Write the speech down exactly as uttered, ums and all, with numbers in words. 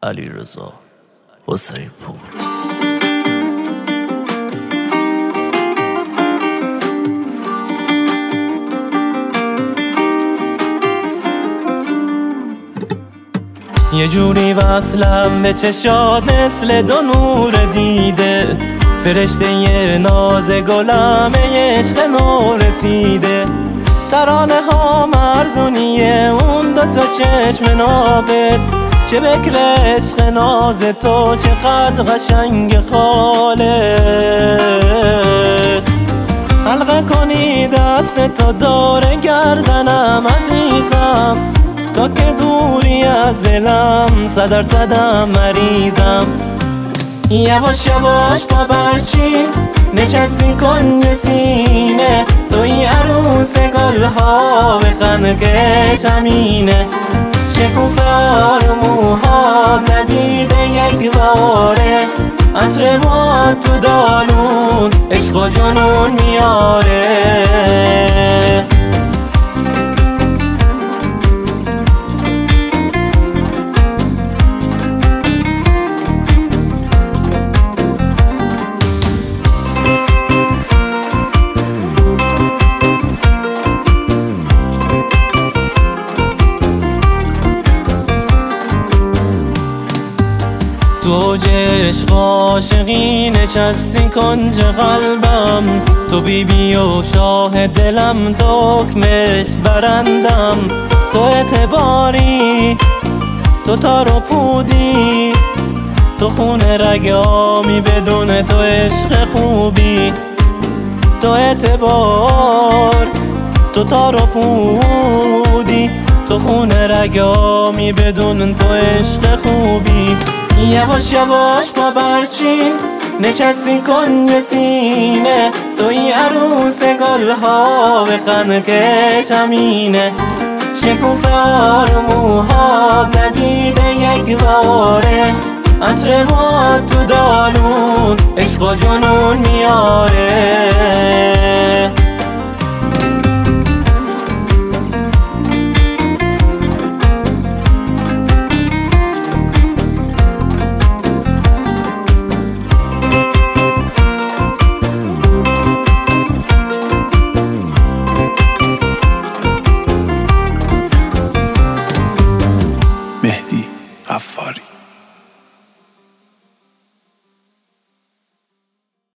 علیرضا حسین‌پور. یه جوری وصلم به چشات مثل دو نور دیده، فرشته یه ناز گلمه عشق نو رسیده. ترانه ها مرزونیه اون دوتا چشم نابت، چه بکر عشق ناز تو چقدر قشنگ خاله. حلقه کنی دست تو دور گردنم عزیزم، تا که دوری از دلم صدر صدم مریضم. یواش یواش پا برچین نشستی کن یه سینه، توی عروس گلها بخند که چمینه. شکوفه آرموها ندیده یک باره، عطر ما تو دالون عشق و جنون میاره. تو عشق عاشقی نشستی کنج قلبم، تو بیبی و شاه دلم دکمش برندم. تو اعتباری، تو تار و پودی، تو خون رگ آمی بدون تو عشق خوبی. تو اعتبار، تو تار و پودی، تو خون رگ آمی بدون تو عشق خوبی. یواش یواش پا برچین نشستی کن یه سینه، توی عروس گلها بخند که چمینه. شکوفه آرموها ندیده یک باره، عطر ما تو دالون عشق و جنون میاره.